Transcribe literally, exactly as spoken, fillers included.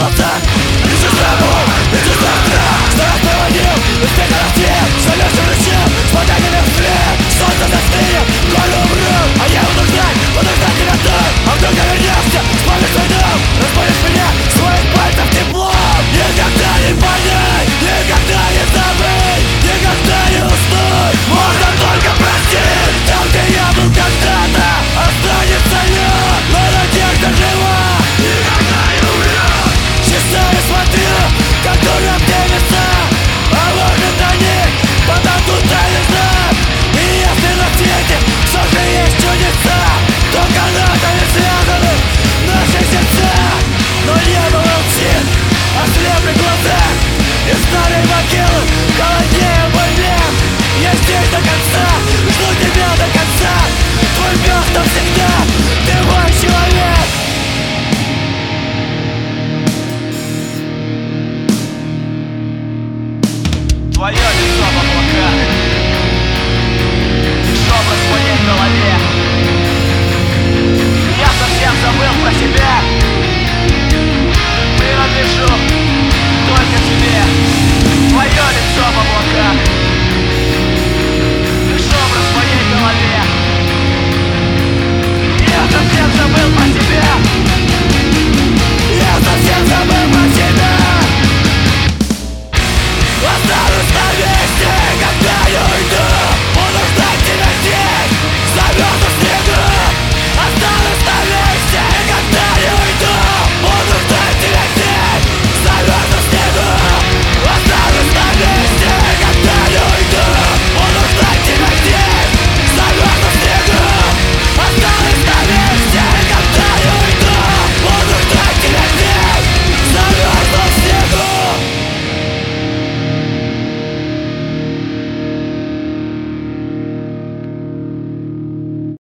голоса. Лишь забыл, лишь завтра, что раз проводил, успех растил, что лишь вручил, спокойно вслед. Солнце застынет, горе умру, а я буду ждать, буду ждать тебя тут. А вдруг я вернешься, вспомнишь свой дом, разбудишь меня своих пальцев теплом. Никогда не понять, никогда не забыть, никогда не уснуть. Можно только простить, там где я был когда-то, останется лед. Но на тех, кто жива, никогда не умрет. Часами смотрю, как дурак делится, а может на них потом тут весна. И если на свете все же есть чудеса, то канатами связаны наши сердца. Но небо молчит, ослепли глаза, и старые могилы холоднее мой мир. Я здесь до конца, жду тебя до конца. Твой пес навсегда, ты мой человек. Твое лицо в облаках, лишь образ в моей голове. Я совсем забыл про себя.